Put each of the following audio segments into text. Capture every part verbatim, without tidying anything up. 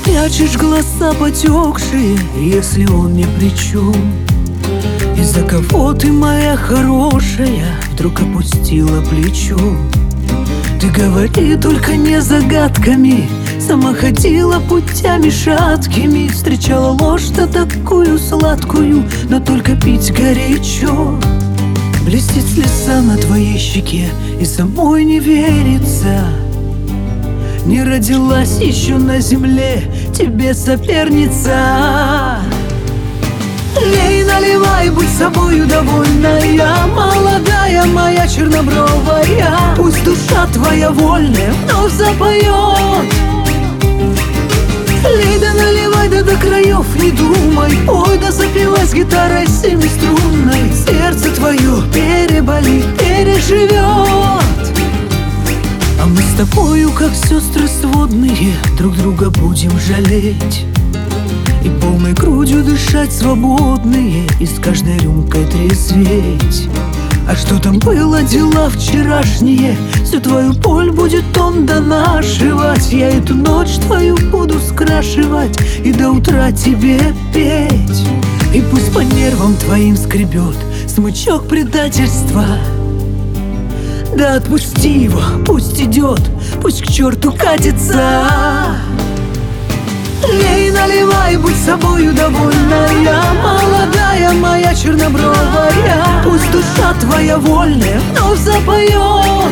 Прячешь глаза потекшие, если он ни при чем. Из-за кого ты, моя хорошая, вдруг опустила плечо? Ты говори только не загадками, сама ходила путями шаткими, встречала ложь-то такую сладкую, но только пить горячо. Блестит слеза на твоей щеке, и самой не верится. Не родилась еще на земле тебе соперница. Лей, наливай, будь собою довольная, молодая моя чернобровая. Пусть душа твоя вольная вновь запоет. Лей, да наливай, да до краев не думай. Ой, да запивай с гитарой семиструнной. Сердце твое переболит, переживет. А мы с тобою, как сестры сводные, друг друга будем жалеть и полной грудью дышать свободные, и с каждой рюмкой трезветь. А что там было, дела вчерашние, всю твою боль будет он донашивать. Я эту ночь твою буду скрашивать и до утра тебе петь. И пусть по нервам твоим скребет смычок предательства. Да отпусти его, пусть идет, пусть к черту катится. Лей, наливай, будь собою довольная, молодая моя чернобровая. Пусть душа твоя вольная вновь запоет.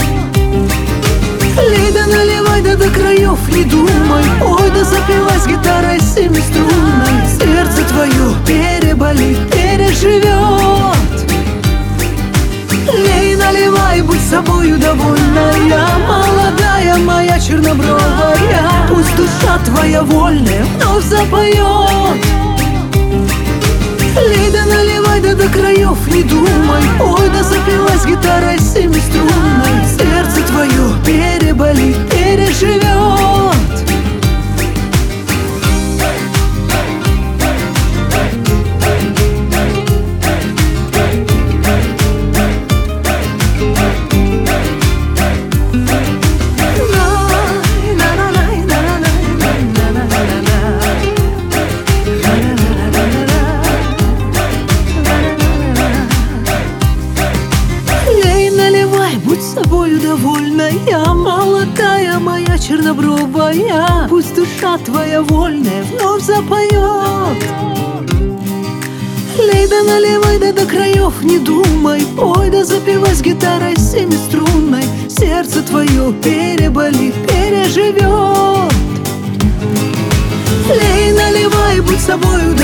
Лей, да наливай, да до краев не думай. Ой, да запивай с гитарой семиструнной. Сердце твое переболит, переживет. Лей, наливай, будь собою довольная, молодая моя чернобровая. Пусть душа твоя вольная вновь запоет. Лей, да наливай, да до краев не думай. Ой, да запивай с гитарой семиструнной. Сердце твое переболит, переживет. Собою довольная, молодая моя чернобровая. Пусть душа твоя вольная вновь запоет. Лей, да наливай, да до краев не думай. Ой, да запивай с гитарой семиструнной. Сердце твое переболит, переживет. Лей, наливай, будь собою